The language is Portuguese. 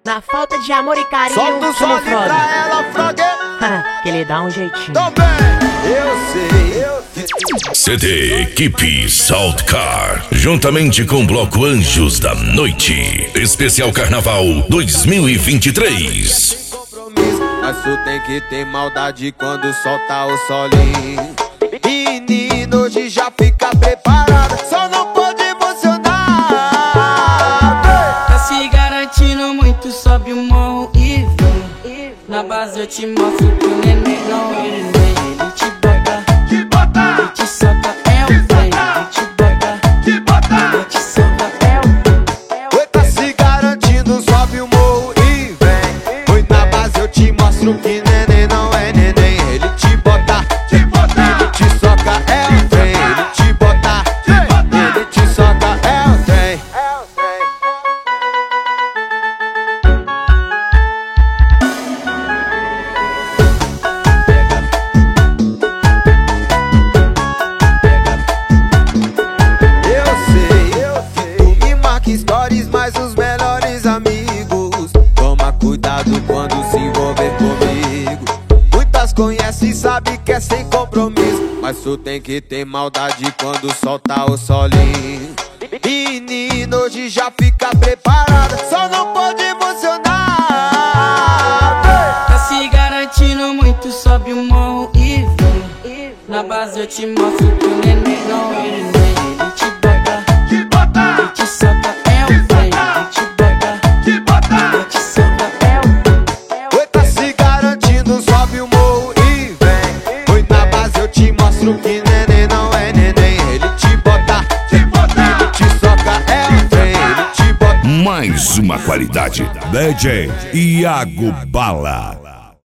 Na falta de amor e carinho, solta o som pra ela, Frogger. que ele dá um jeitinho. Também, eu sei. CD Equipe Saltcar, juntamente com Bloco Anjos da Noite, especial Carnaval 2023. Mas tu tem que ter maldade quando solta o solinho. Menino, hoje já fica preparada, só não pode emocionar. Tá se garantindo muito, sobe o morro e vem. Na base eu te mostro que o neném não ele vem. Ele te bota, ele te solta, é o trem. Ele te bota, ele te solta, é o trem. Oi, tá se garantindo, sobe o morro e vem. Oi, na base eu te mostro que neném não é neném. Ele te bota, ele te soca, é o trem. Ele te bota, ele te soca, é o trem. Tu me marca stories, mas os melhores amigos. Toma cuidado quando se envolver comigo. Muitas conhecem e sabem que é sem compromisso, mas tu tem que ter maldade quando solta o solinho. Menino, hoje já fica preparada, só não pode emocionar. Tá se garantindo muito, sobe o morro e vem. Na base eu te mostro que o neném não ele vem. Ele te bota, ele te solta, é o trem. Ele te bota, ele te solta, é o trem. Oi, tá se garantindo, sobe o morro e vem. Oi, na base eu te mostro que neném não é neném. Ele te bota, ele te soca, é o trem. Ele te bota. Mais uma qualidade, DJ Iago Bala.